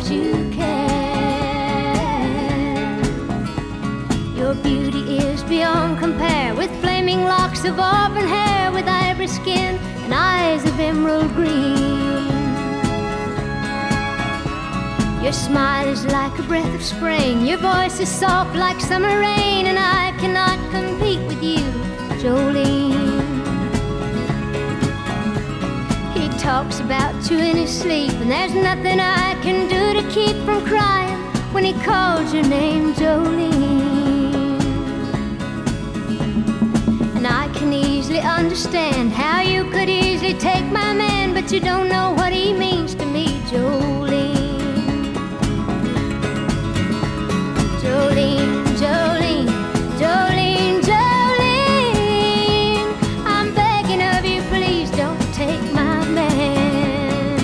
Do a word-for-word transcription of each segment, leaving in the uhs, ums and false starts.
'cause you care. Your beauty is beyond compare, with flaming locks of auburn hair, with ivory skin and eyes of emerald green. Your smile is like a breath of spring, your voice is soft like summer rain, and I cannot compete with you, Jolene. He talks about you in his sleep, and there's nothing I can do to keep from crying when he calls your name, Jolene. And I can easily understand how you could easily take my man, but you don't know what he means to me, Jolene. Jolene, Jolene, Jolene, Jolene, I'm begging of you, please don't take my man.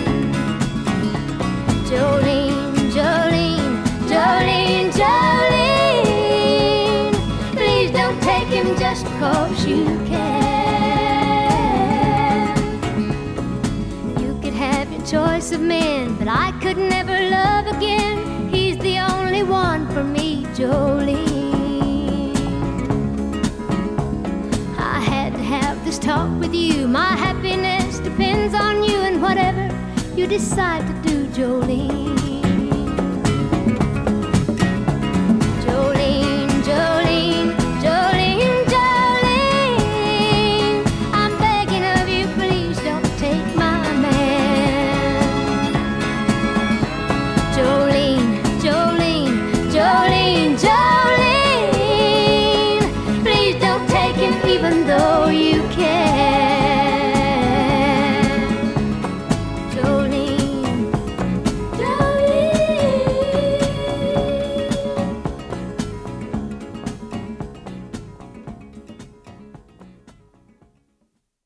Jolene, Jolene, Jolene, Jolene, please don't take him just because you can. You could have your choice of men, but I could never love again. He's the only one for me, Jolene. I had to have this talk with you. My happiness depends on you, and whatever you decide to do, Jolene.